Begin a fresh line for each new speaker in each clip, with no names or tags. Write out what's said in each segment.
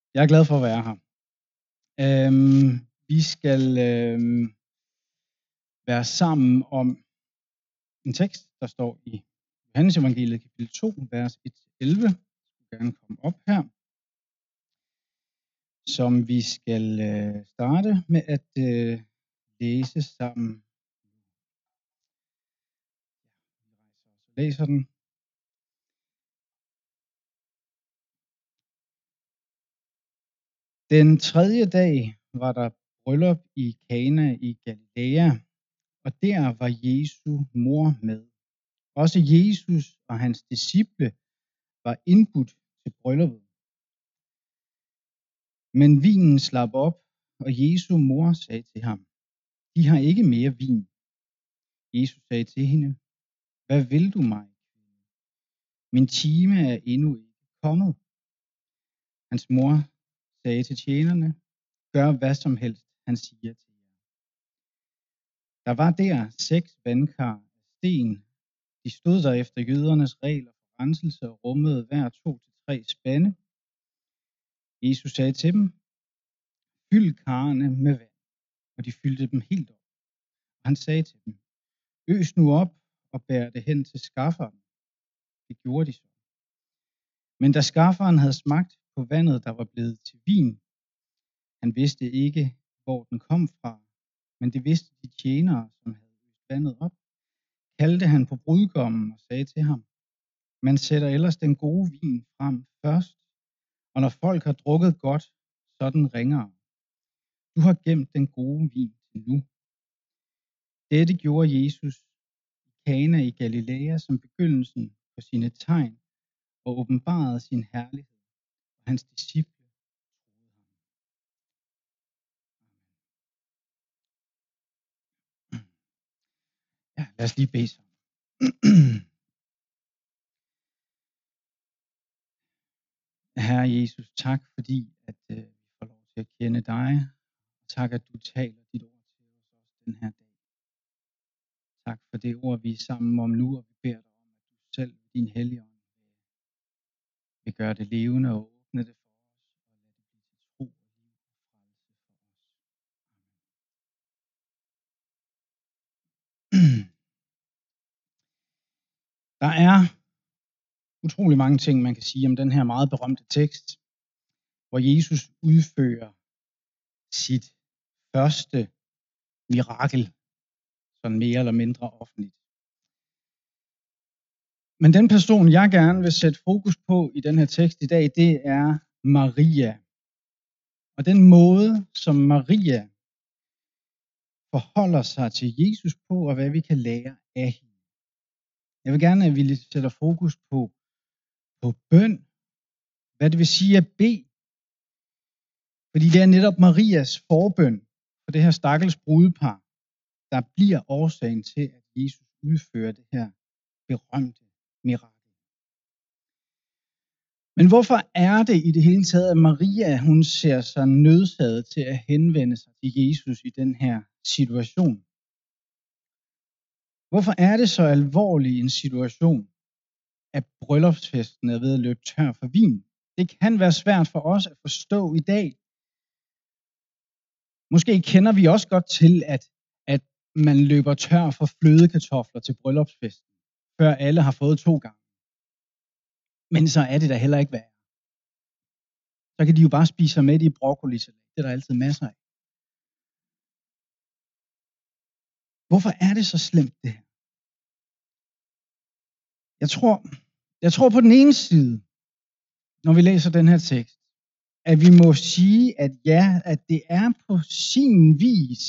Jeg er glad for at være her. Vi skal være sammen om en tekst, der står i Johannes Evangeliet kapitel 2, vers 1-11. Jeg skal gerne komme op her. Som vi skal starte med at læse sammen. Jeg læser den. Den tredje dag var der bryllup i Kana i Galilea, og der var Jesu mor med. Også Jesus og hans disciple var indbudt til brylluppet. Men vinen slap op, og Jesu mor sagde til ham, de har ikke mere vin. Jesus sagde til hende, hvad vil du mig? Min time er endnu ikke kommet. Hans mor sagde til tjenerne, gør hvad som helst, han siger til jer. Der var der 6 vandkar af sten. De stod der efter jødernes regler for renselse og rummede hver 2-3 spande. Jesus sagde til dem, fyld karrene med vand, og de fyldte dem helt op. Og han sagde til dem, øs nu op og bær det hen til skafferen. Det gjorde de så. Men da skafferen havde smagt på vandet, der var blevet til vin, han vidste ikke, hvor den kom fra, men det vidste de tjenere, som havde øst vandet op, kaldte han på brudgommen og sagde til ham, man sætter ellers den gode vin frem først, og når folk har drukket godt, så er den ringere. Du har gemt den gode vin til nu. Dette gjorde Jesus i Kana i Galilea som begyndelsen på sine tegn og åbenbarede sin herlighed, og hans disciple troede ham. Ja, lad os lige bede sammen. Herre Jesus, tak fordi at vi får lov til at kende dig. Tak at du taler dit ord til os også den her dag. Tak for det ord, vi er sammen om nu, og vi beder dig om, at du selv, din Helligånd, vil gøre det levende og åbne det for os, og lade det blive til tro og liv og frelse for os. Amen. Der er utrolig mange ting, man kan sige om den her meget berømte tekst, hvor Jesus udfører sit første mirakel, sådan mere eller mindre offentligt. Men den person, jeg gerne vil sætte fokus på i den her tekst i dag, det er Maria. Og den måde, som Maria forholder sig til Jesus på, og hvad vi kan lære af hende. Jeg vil gerne, at vi sætter fokus på bøn, hvad det vil sige at bede. Fordi det er netop Marias forbøn for det her stakkels brudepar, der bliver årsagen til, at Jesus udfører det her berømte mirakel. Men hvorfor er det i det hele taget, at Maria hun ser sig nødsaget til at henvende sig til Jesus i den her situation? Hvorfor er det så alvorlig en situation, at bryllupsfesten er ved at løbe tør for vin? Det kan være svært for os at forstå i dag. Måske kender vi også godt til, at man løber tør for flødekartofler til bryllupsfesten, før alle har fået 2 gange. Men så er det da heller ikke værre. Så kan de jo bare spise sig med i broccolisalat. Det er der altid masser af. Hvorfor er det så slemt det her? Jeg tror på den ene side, når vi læser den her tekst, at vi må sige, at ja, at det er på sin vis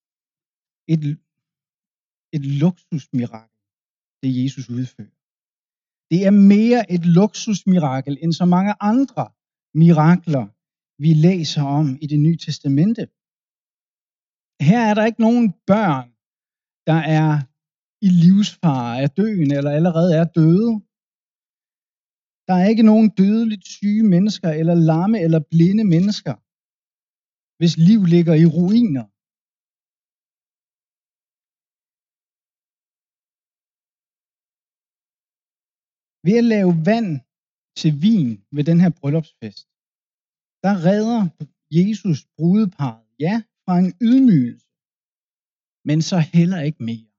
et luksusmirakel, det Jesus udfører. Det er mere et luksusmirakel end så mange andre mirakler, vi læser om i Det Nye Testamente. Her er der ikke nogen børn, der er i livsfare af døden eller allerede er døde. Der er ikke nogen dødeligt syge mennesker eller lamme eller blinde mennesker, hvis liv ligger i ruiner. Ved at lave vand til vin ved den her bryllupsfest, der redder Jesus brudeparret, ja, fra en ydmygelse, men så heller ikke mere.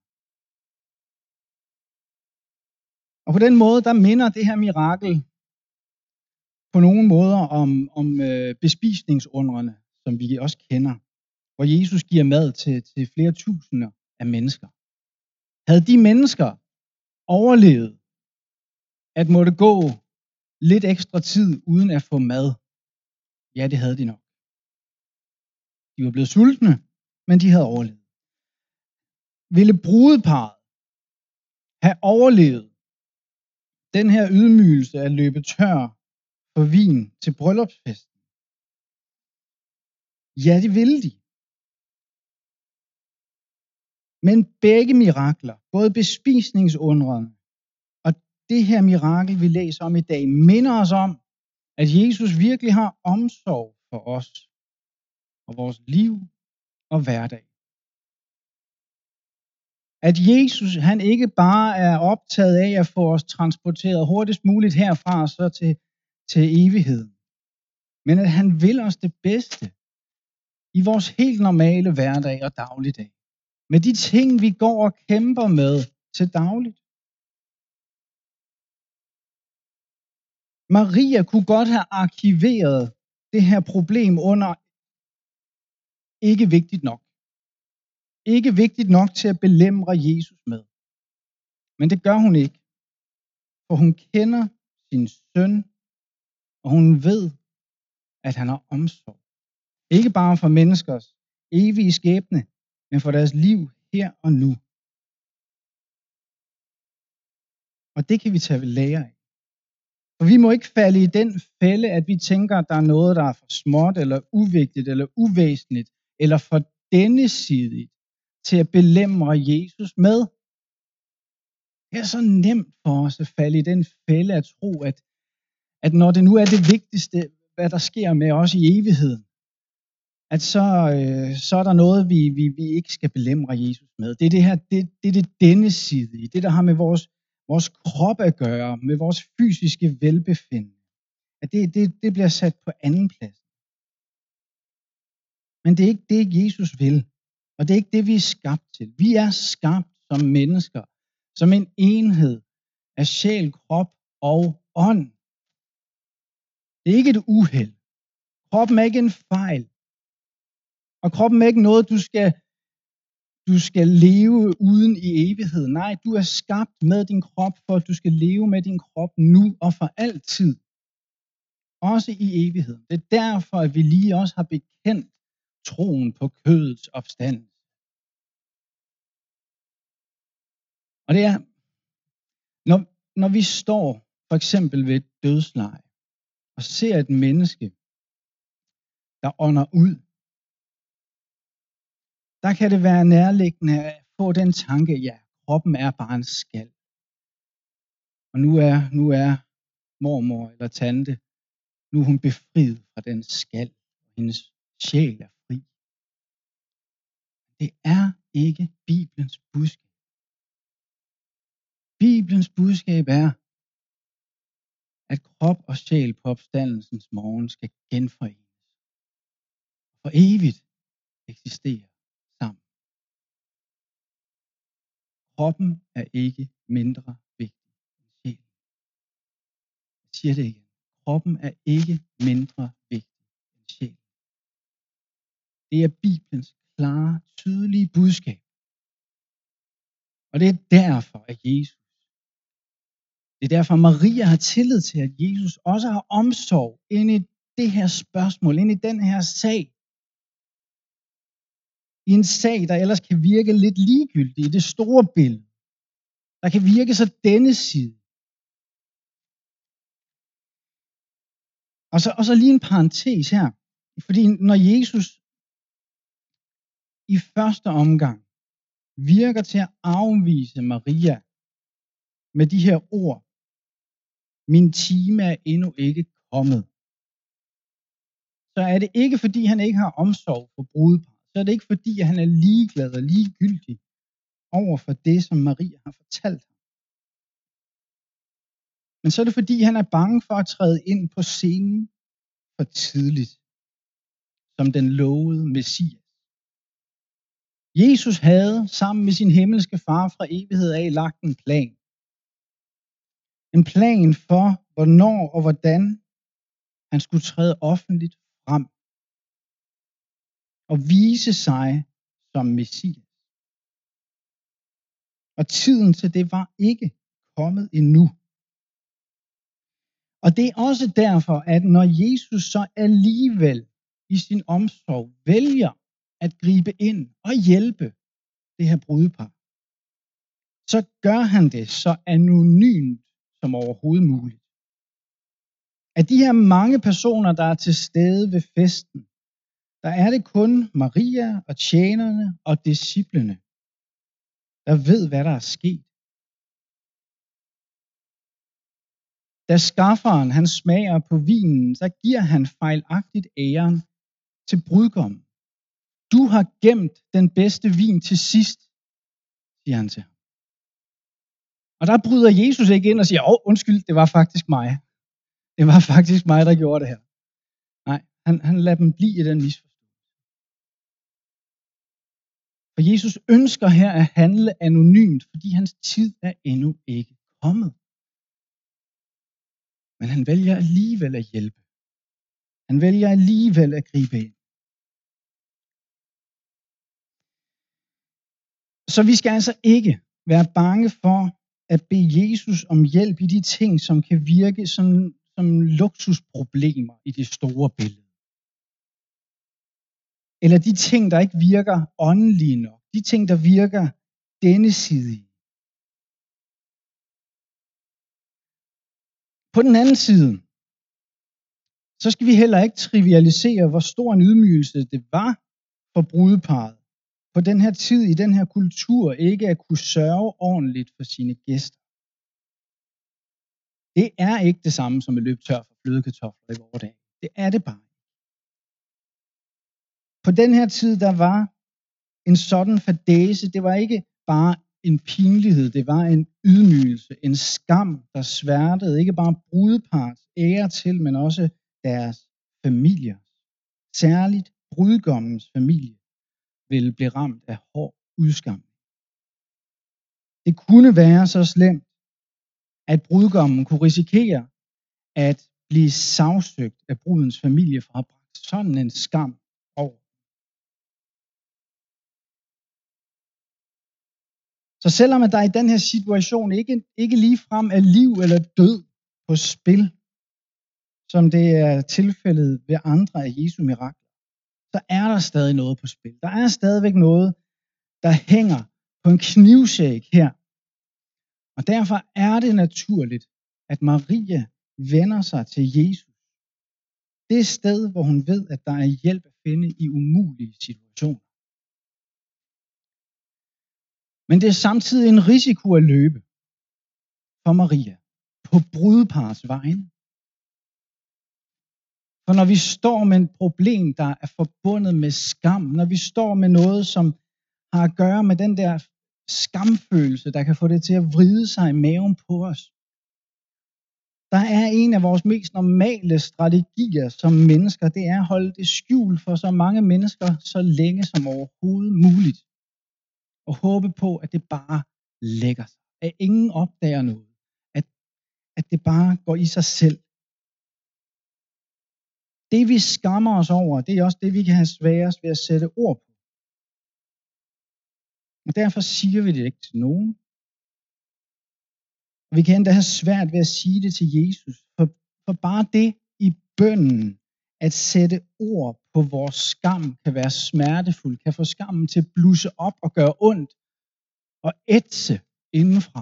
Og på den måde, der minder det her mirakel på nogle måder om bespisningsundrene, som vi også kender, hvor Jesus giver mad til flere tusinder af mennesker. Havde de mennesker overlevet at måtte gå lidt ekstra tid uden at få mad? Ja, det havde de nok. De var blevet sultne, men de havde overlevet. Ville brudeparret have overlevet den her ydmygelse at løbe tør for vin til bryllupsfesten? Ja, det ville de. Men begge mirakler, både bespisningsundrene og det her mirakel, vi læser om i dag, minder os om, at Jesus virkelig har omsorg for os og vores liv og hverdag. At Jesus, han ikke bare er optaget af at få os transporteret hurtigst muligt herfra og så til evigheden, men at han vil os det bedste i vores helt normale hverdag og dagligdag. Med de ting, vi går og kæmper med til dagligt. Maria kunne godt have arkiveret det her problem under ikke vigtigt nok. Ikke vigtigt nok til at belemre Jesus med. Men det gør hun ikke. For hun kender sin søn, og hun ved, at han har omsorg. Ikke bare for menneskers evige skæbne, men for deres liv her og nu. Og det kan vi tage ved lære af. For vi må ikke falde i den fælde, at vi tænker, at der er noget, der er for småt, eller uvigtigt, eller uvæsentligt, eller for dennesidigt til at belemre Jesus med. Det er så nemt for os at falde i den fælde at tro, at når det nu er det vigtigste, hvad der sker med os i evigheden, at så er der noget, vi ikke skal belemre Jesus med. Det er det her, det er det dennesidige, det der har med vores krop at gøre, med vores fysiske velbefindende. At det bliver sat på anden plads. Men det er ikke det, Jesus vil. Og det er ikke det, vi er skabt til. Vi er skabt som mennesker, som en enhed af sjæl, krop og ånd. Det er ikke et uheld. Kroppen er ikke en fejl. Og kroppen er ikke noget, du skal leve uden i evigheden. Nej, du er skabt med din krop, for at du skal leve med din krop nu og for altid. Også i evigheden. Det er derfor, at vi lige også har bekendt troen på kødets opstandelse. Og det er, når vi står for eksempel ved et dødsleje og ser et menneske, der ånder ud, der kan det være nærliggende at få den tanke, ja, kroppen er bare en skal. Og nu er mormor eller tante, nu er hun befriet fra den skal, og hendes sjæl er fri. Det er ikke Bibelens budskab. Bibelens budskab er, at krop og sjæl på opstandelsens morgen skal genforenes. For evigt eksistere sammen. Kroppen er ikke mindre vigtig end sjælen. Jeg siger det igen. Kroppen er ikke mindre vigtig end sjælen. Det er Bibelens klare, tydelige budskab. Og det er derfor, at det er derfor, Maria har tillid til, at Jesus også har omsorg ind i det her spørgsmål, ind i den her sag. I en sag, der ellers kan virke lidt ligegyldig i det store billede. Der kan virke så dennesidigt. Og så lige en parentes her. Fordi når Jesus i første omgang virker til at afvise Maria med de her ord, min time er endnu ikke kommet, så er det ikke fordi han ikke har omsorg for brudeparret. Så er det ikke fordi han er ligeglad og ligegyldig over for det, som Maria har fortalt ham. Men så er det fordi han er bange for at træde ind på scenen for tidligt som den lovede Messias. Jesus havde sammen med sin himmelske far fra evighed af lagt en plan. En plan for, hvornår og hvordan han skulle træde offentligt frem og vise sig som Messias. Og tiden til det var ikke kommet endnu. Og det er også derfor, at når Jesus så alligevel i sin omsorg vælger at gribe ind og hjælpe det her brudepar, så gør han det så anonymt som overhovedet muligt. Af de her mange personer, der er til stede ved festen, der er det kun Maria og tjenerne og disciplene, der ved, hvad der er sket. Da skafferen han smager på vinen, så giver han fejlagtigt æren til brudgommen. Du har gemt den bedste vin til sidst, siger han til ham. Og der bryder Jesus ikke ind og siger, undskyld, det var faktisk mig. Det var faktisk mig, der gjorde det her. Nej, han lader dem blive i den misforståelse. For Jesus ønsker her at handle anonymt, fordi hans tid er endnu ikke kommet. Men han vælger alligevel at hjælpe. Han vælger alligevel at gribe ind. Så vi skal altså ikke være bange for at bede Jesus om hjælp i de ting, som kan virke som luksusproblemer i det store billede. Eller de ting, der ikke virker åndelige nok. De ting, der virker dennesidige. På den anden side, så skal vi heller ikke trivialisere, hvor stor en ydmygelse det var for brudeparret på den her tid, i den her kultur, ikke at kunne sørge ordentligt for sine gæster. Det er ikke det samme som at løbe tør for flødekartofler i vores dag. Det er det bare. På den her tid, der var en sådan fadæse, det var ikke bare en pinlighed, det var en ydmygelse, en skam, der sværtede ikke bare brudeparrets ære til, men også deres familier. Særligt brudgommens familie ville blive ramt af hård udskam. Det kunne være så slemt, at brudgommen kunne risikere at blive sagsøgt af brudens familie for at have bragt sådan en skam over. Så selvom at der i den her situation ikke ligefrem er liv eller død på spil, som det er tilfældet ved andre af Jesu mirakler, så er der stadig noget på spil. Der er stadigvæk noget, der hænger på en knivsæg her. Og derfor er det naturligt, at Maria vender sig til Jesus. Det sted, hvor hun ved, at der er hjælp at finde i umulige situationer. Men det er samtidig en risiko at løbe for Maria på brudeparrets vegne. For når vi står med et problem, der er forbundet med skam, når vi står med noget, som har at gøre med den der skamfølelse, der kan få det til at vride sig i maven på os. Der er en af vores mest normale strategier som mennesker, det er at holde det skjult for så mange mennesker så længe som overhovedet muligt. Og håbe på, at det bare lægger sig. At ingen opdager noget. At det bare går i sig selv. Det vi skammer os over, det er også det, vi kan have sværest ved at sætte ord på. Og derfor siger vi det ikke til nogen. Og vi kan endda have svært ved at sige det til Jesus. For bare det i bønnen, at sætte ord på vores skam, kan være smertefuldt, kan få skammen til at blusse op og gøre ondt og ætse indenfra.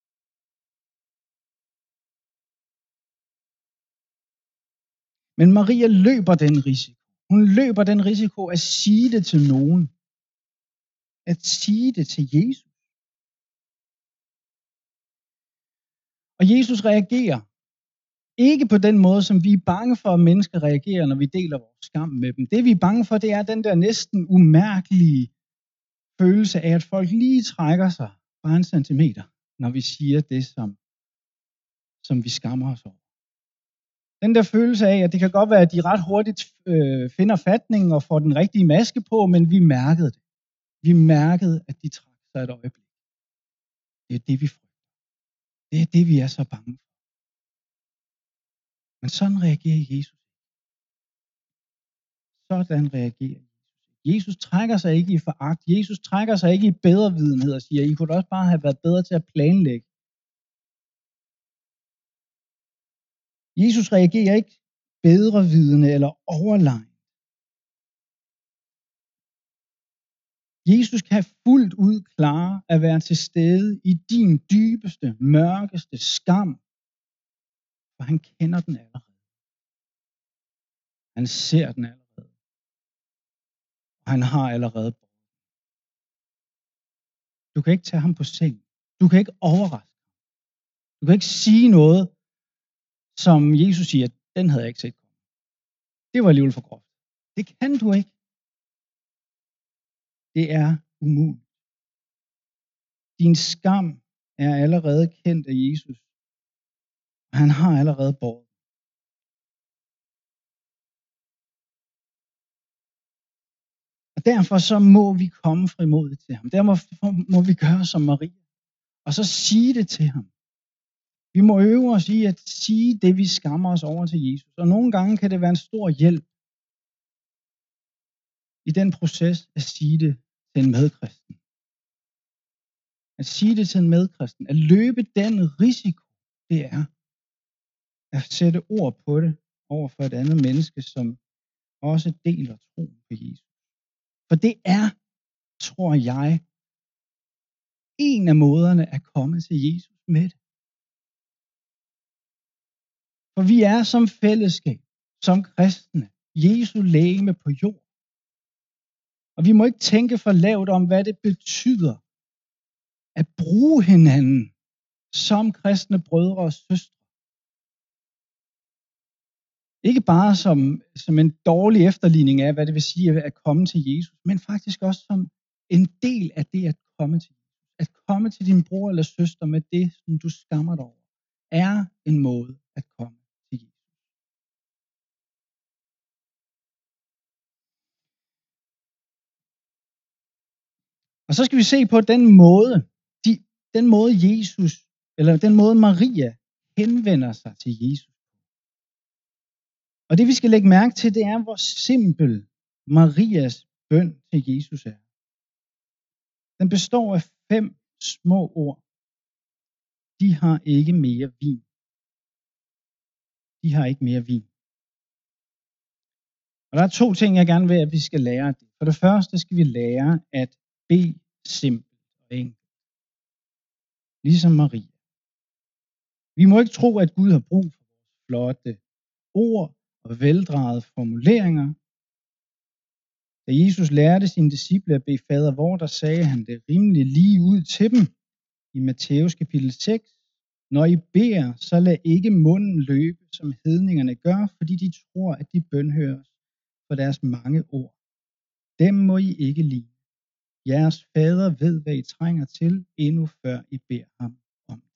Men Maria løber den risiko. Hun løber den risiko at sige det til nogen. At sige det til Jesus. Og Jesus reagerer ikke på den måde, som vi er bange for, at mennesker reagerer, når vi deler vores skam med dem. Det vi er bange for, det er den der næsten umærkelige følelse af, at folk lige trækker sig bare en centimeter, når vi siger det, som vi skammer os over. Den der følelse af, at det kan godt være, at de ret hurtigt finder fatningen og får den rigtige maske på, men vi mærkede det. Vi mærkede, at de trak sig et øjeblik. Det er det, vi frygter. Det er det, vi er så bange for. Men sådan reagerer Jesus. Sådan reagerer Jesus. Jesus trækker sig ikke i foragt. Jesus trækker sig ikke i bedrevidenhed og siger, I kunne også bare have været bedre til at planlægge. Jesus reagerer ikke bedrevidende eller overlegen. Jesus kan fuldt ud klare at være til stede i din dybeste, mørkeste skam, for han kender den allerede. Han ser den allerede. Og han har allerede båret. Du kan ikke tage ham på seng. Du kan ikke overraske ham. Du kan ikke sige noget, som Jesus siger, den havde jeg ikke set komme. Det var alligevel for groft. Det kan du ikke. Det er umuligt. Din skam er allerede kendt af Jesus. Han har allerede båret. Og derfor så må vi komme frimodigt til ham. Derfor må vi gøre som Maria. Og så sige det til ham. Vi må øve os i at sige det, vi skammer os over til Jesus. Og nogle gange kan det være en stor hjælp i den proces at sige det til en medkristen. At sige det til en medkristen. At løbe den risiko, det er at sætte ord på det over for et andet menneske, som også deler troen på Jesus. For det er, tror jeg, en af måderne at komme til Jesus med det. For vi er som fællesskab, som kristne, Jesu legeme på jord. Og vi må ikke tænke for lavt om, hvad det betyder at bruge hinanden som kristne brødre og søstre. Ikke bare som en dårlig efterligning af, hvad det vil sige at komme til Jesus, men faktisk også som en del af det at komme til Jesus. At komme til din bror eller søster med det, som du skammer dig over, er en måde at komme til Jesus. Og så skal vi se på den måde Jesus, eller den måde Maria henvender sig til Jesus. Og det vi skal lægge mærke til, det er, hvor simpel Marias bøn til Jesus er. Den består af 5 små ord. De har ikke mere vin. De har ikke mere vin. Og der er 2 ting, jeg gerne vil, at vi skal lære af det. For det første skal vi lære at bede simpelt og enkelt. Ligesom Maria. Vi må ikke tro, at Gud har brug for vores flotte ord og veldragede formuleringer. Da Jesus lærte sine disciple at bede fader vor, der sagde han det rimelig lige ud til dem i Matthæus kapitel 6. Når I beder, så lad ikke munden løbe, som hedningerne gør, fordi de tror, at de bønhøres for deres mange ord. Dem må I ikke lide. Jeres fader ved, hvad I trænger til, endnu før I beder ham om det.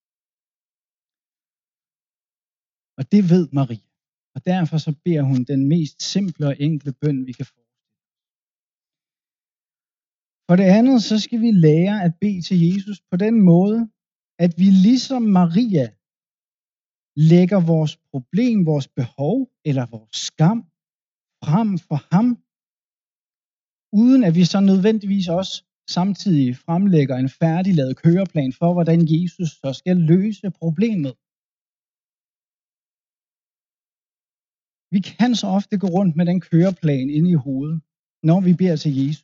Og det ved Maria. Og derfor så beder hun den mest simple og enkle bøn, vi kan få. For det andet, så skal vi lære at bede til Jesus på den måde, at vi ligesom Maria lægger vores problem, vores behov eller vores skam frem for ham, uden at vi så nødvendigvis også samtidig fremlægger en færdiglavet køreplan for, hvordan Jesus så skal løse problemet. Vi kan så ofte gå rundt med den køreplan inde i hovedet, når vi beder til Jesus.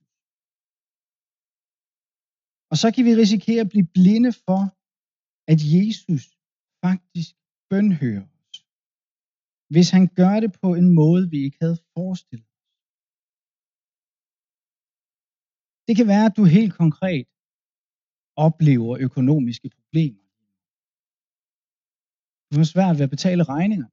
Og så kan vi risikere at blive blinde for, at Jesus faktisk bønhører os, hvis han gør det på en måde, vi ikke havde forestillet os. Det kan være, at du helt konkret oplever økonomiske problemer. Du har svært ved at betale regninger.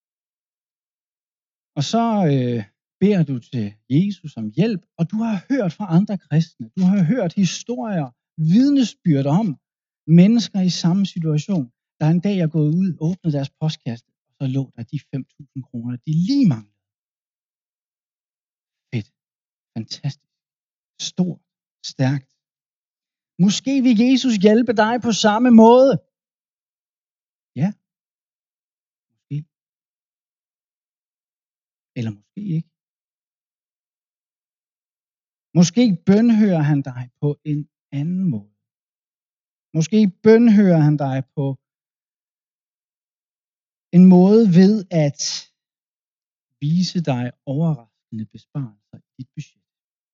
Og så beder du til Jesus om hjælp, og du har hørt fra andre kristne. Du har hørt historier, vidnesbyrd om mennesker i samme situation, der en dag er gået ud, åbnet deres postkasse, og så så lå der de 5.000 kroner, de lige manglede. Fedt. Fantastisk. Stort. Stærkt. Måske vil Jesus hjælpe dig på samme måde. Ja. Måske. Eller måske ikke. Måske bønhører han dig på en anden måde. Måske bønhører han dig på en måde ved at vise dig overraskende besparelser i dit budget.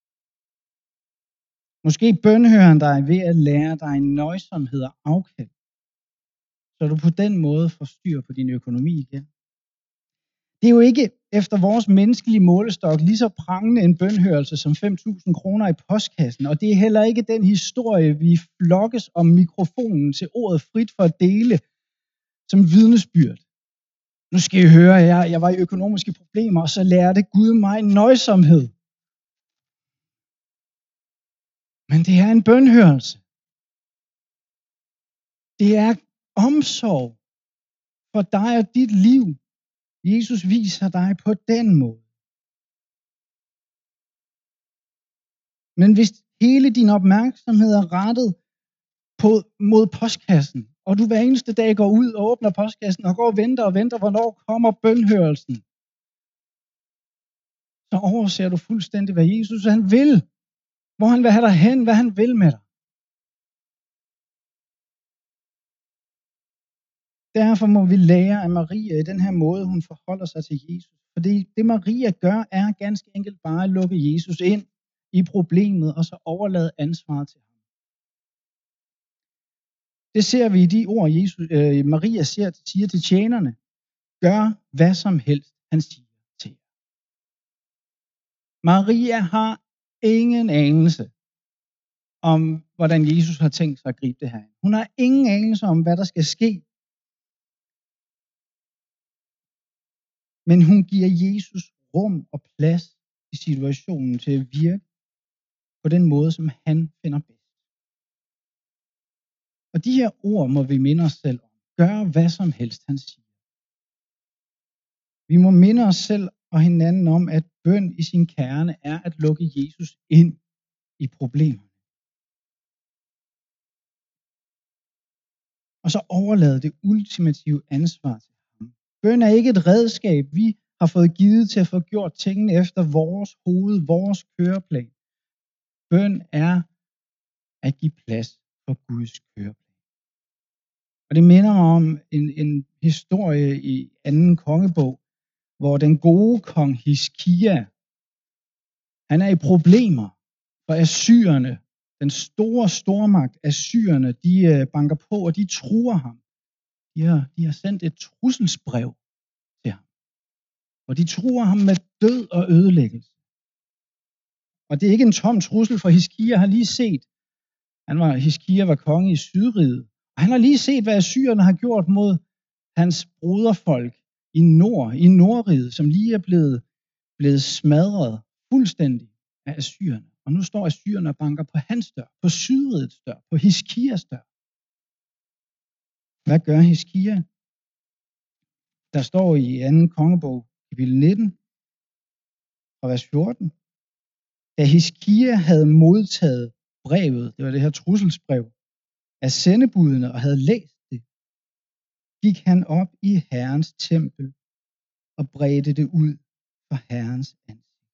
Måske bønhører han dig ved at lære dig nøjsomhed og afkald, så du på den måde får styr på din økonomi igen. Det er jo ikke efter vores menneskelige målestok lige så prangende en bønhørelse som 5.000 kroner i postkassen, og det er heller ikke den historie, vi flokkes om mikrofonen til ordet frit for at dele som vidnesbyrd. Nu skal I høre, jeg var i økonomiske problemer, og så lærte Gud mig nøjsomhed. Men det er en bønhørelse. Det er omsorg for dig og dit liv. Jesus viser dig på den måde. Men hvis hele din opmærksomhed er rettet mod postkassen, og du hver eneste dag går ud og åbner postkassen og går og venter, hvornår kommer bønhørelsen, så overser du fuldstændig, hvad Jesus han vil. Hvor han vil have dig hen, hvad han vil med dig. Derfor må vi lære af Maria i den her måde, hun forholder sig til Jesus. Fordi det Maria gør, er ganske enkelt bare at lukke Jesus ind i problemet, og så overlade ansvaret til ham. Det ser vi i de ord, Maria siger til tjenerne. Gør hvad som helst, han siger til jer. Maria har ingen anelse om, hvordan Jesus har tænkt sig at gribe det her. Hun har ingen anelse om, hvad der skal ske. Men hun giver Jesus rum og plads i situationen til at virke på den måde, som han finder bedst. Og de her ord må vi minde os selv om. Gør hvad som helst, han siger. Vi må minde os selv og hinanden om, at bøn i sin kerne er at lukke Jesus ind i problemerne. Og så overlade det ultimative ansvar til ham. Bøn er ikke et redskab, vi har fået givet til at få gjort tingene efter vores hoved, vores køreplan. Bøn er at give plads for Guds køreplan. Og det minder mig om en historie i 2. kongebog, hvor den gode kong Hiskia, han er i problemer, for assyrerne, den store stormagt assyrerne, de banker på, og de truer ham. De har sendt et trusselsbrev til ham, og de truer ham med død og ødelæggelse. Og det er ikke en tom trussel, for Hiskia har lige set, Hiskia var konge i Sydriget, og han har lige set, hvad assyrerne har gjort mod hans broderfolk i nord, i Nordriget, som lige er blevet smadret fuldstændig af assyrerne. Og nu står assyrerne og banker på hans dør, på Sydrigets dør, på Hiskias dør. Hvad gør Hiskia? Der står i 2. kongebog, kapitel 19, fra vers 14. Da Hiskia havde modtaget brevet, det var det her trusselsbrev, af sendebudene og havde læst det, gik han op i Herrens tempel og bredte det ud for Herrens ansigt.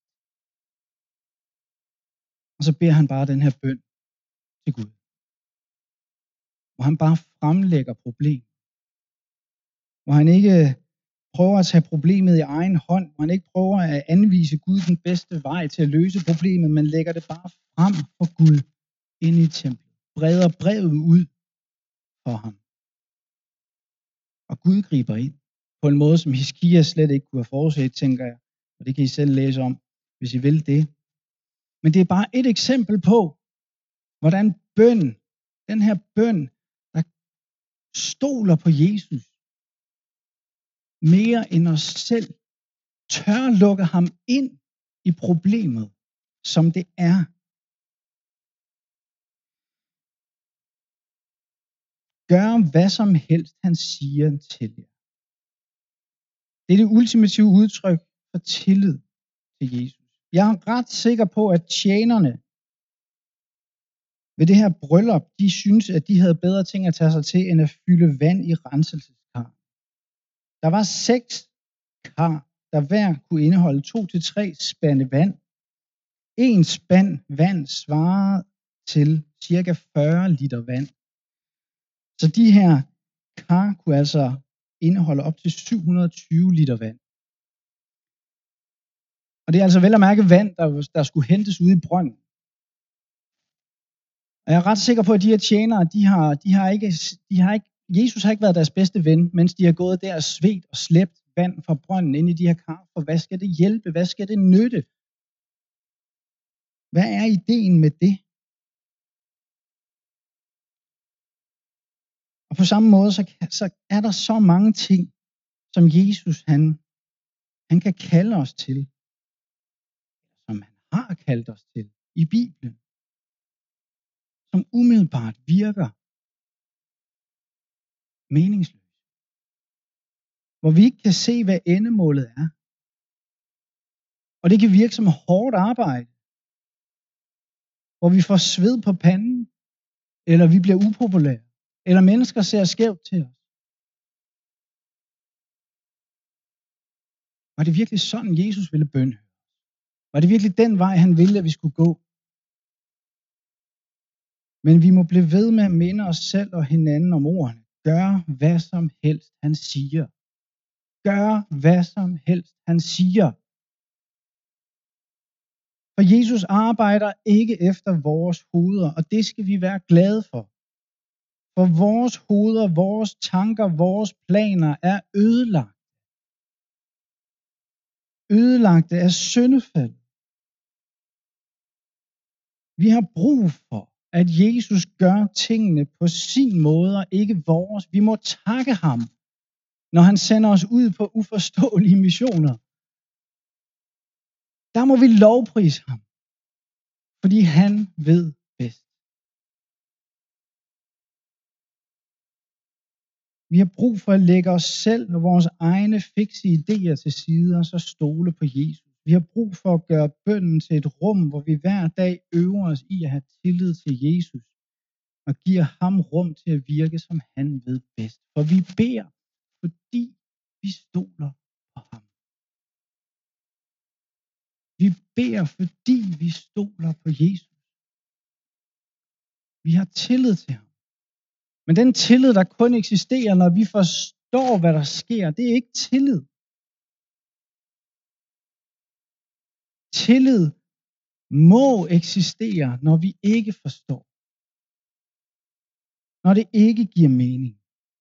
Og så beder han bare den her bøn til Gud, hvor han bare fremlægger problemet, hvor han ikke prøver at tage problemet i egen hånd, hvor han ikke prøver at anvise Gud den bedste vej til at løse problemet, men lægger det bare frem for Gud inde i templet, breder brevet ud for ham. Og Gud griber ind på en måde, som Hiskia slet ikke kunne have forudset, tænker jeg. Og det kan I selv læse om, hvis I vil det. Men det er bare et eksempel på, hvordan bøn, den her bøn, der stoler på Jesus, mere end os selv, tør lukke ham ind i problemet, som det er. Gør hvad som helst, han siger til jer. Det er det ultimative udtryk for tillid til Jesus. Jeg er ret sikker på, at tjenerne ved det her bryllup, de synes, at de havde bedre ting at tage sig til, end at fylde vand i renselseskar. Der var 6 kar, der hver kunne indeholde 2-3 spande vand. En spand vand svarer til cirka 40 liter vand. Så de her kar kunne altså indeholde op til 720 liter vand. Og det er altså vel at mærke vand, der skulle hentes ude i brønden. Og jeg er ret sikker på, at de her tjenere, Jesus har ikke været deres bedste ven, mens de har gået der og svedt og slæbt vand fra brønden ind i de her kar. For hvad skal det hjælpe? Hvad skal det nytte? Hvad er ideen med det? Og på samme måde, så er der så mange ting, som Jesus han kan kalde os til, som han har kaldt os til i Bibelen, som umiddelbart virker meningsløst. Hvor vi ikke kan se, hvad endemålet er. Og det kan virke som hårdt arbejde, hvor vi får sved på panden, eller vi bliver upopulære, eller mennesker ser skævt til os. Var det virkelig sådan, Jesus ville bønhøre? Var det virkelig den vej, han ville, at vi skulle gå? Men vi må blive ved med at minde os selv og hinanden om ordene. Gør hvad som helst, han siger. Gør hvad som helst, han siger. For Jesus arbejder ikke efter vores hoveder, og det skal vi være glade for. For vores hoveder, vores tanker, vores planer er ødelagt. Ødelagte af syndefald. Vi har brug for, at Jesus gør tingene på sin måde og ikke vores. Vi må takke ham, når han sender os ud på uforståelige missioner. Der må vi lovprise ham, fordi han ved bedst. Vi har brug for at lægge os selv og vores egne fikse idéer til side og så stole på Jesus. Vi har brug for at gøre bønnen til et rum, hvor vi hver dag øver os i at have tillid til Jesus og giver ham rum til at virke, som han ved bedst. For vi beder, fordi vi stoler på ham. Vi beder, fordi vi stoler på Jesus. Vi har tillid til ham. Men den tillid, der kun eksisterer, når vi forstår, hvad der sker, det er ikke tillid. Tillid må eksistere, når vi ikke forstår. Når det ikke giver mening.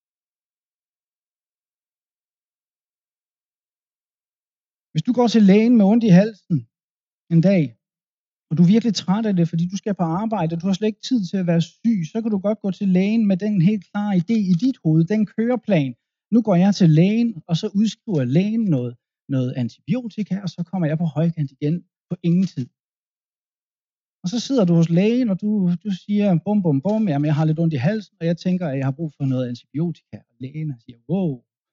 Hvis du går til lægen med ondt i halsen en dag, og du er virkelig træt af det, fordi du skal på arbejde, og du har slet ikke tid til at være syg, så kan du godt gå til lægen med den helt klare idé i dit hoved, den køreplan. Nu går jeg til lægen, og så udskriver lægen noget antibiotika, og så kommer jeg på højkant igen på ingen tid. Og så sidder du hos lægen, og du siger, bum, bum, bum, jamen jeg har lidt ondt i halsen, og jeg tænker, at jeg har brug for noget antibiotika. Og lægen siger, wow,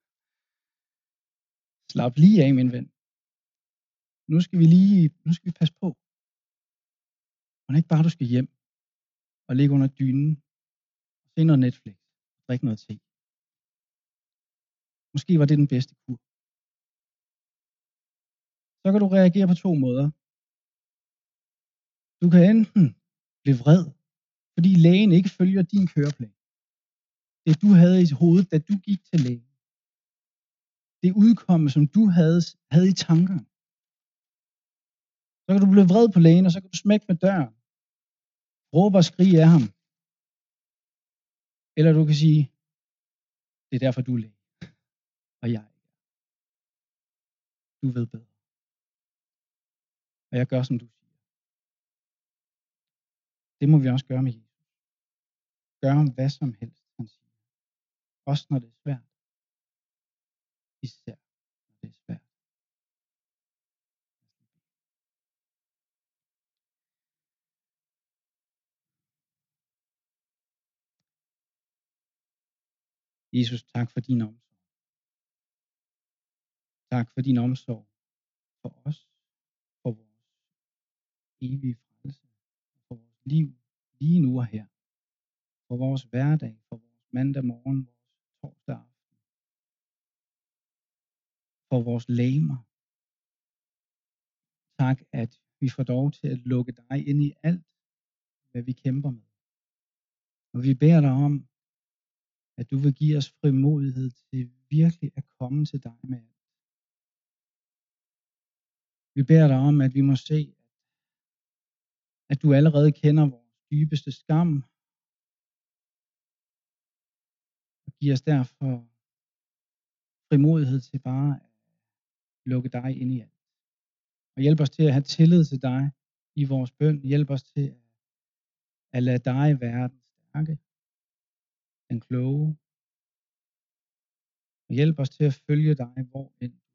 slap lige af, min ven. Nu skal vi passe på. Og ikke bare, du skal hjem og ligge under dynen, og se noget Netflix, og drikke noget te. Måske var det den bedste kur. Så kan du reagere på 2 måder. Du kan enten blive vred, fordi lægen ikke følger din køreplan. Det du havde i hovedet, da du gik til lægen. Det udkomme, som du havde i tankerne. Så kan du blive vred på lægen, og så kan du smække med døren. Råbe og skrige af ham. Eller du kan sige, det er derfor du er læge. Og jeg ikke. Du ved bedre. Og jeg gør, som du siger. Det må vi også gøre med Jesus. Gør hvad som helst, han siger. Også når det er svært. Især når det er svært. Jesus, tak for din omsorg. Tak for din omsorg for os, for vores evige frelse, for vores liv lige nu og her, for vores hverdag, for vores mandag morgen, vores torsdag aften, for vores legemer. Tak, at vi får lov til at lukke dig ind i alt, hvad vi kæmper med. Og vi beder dig om, at du vil give os frimodighed til virkelig at komme til dig med alt. Vi beder dig om, at vi må se, at du allerede kender vores dybeste skam, og giver os derfor frimodighed til bare at lukke dig ind i alt. Og hjælp os til at have tillid til dig i vores bøn. Hjælp os til at lade dig være den stærke, den kloge. Og hjælp os til at følge dig, hvor end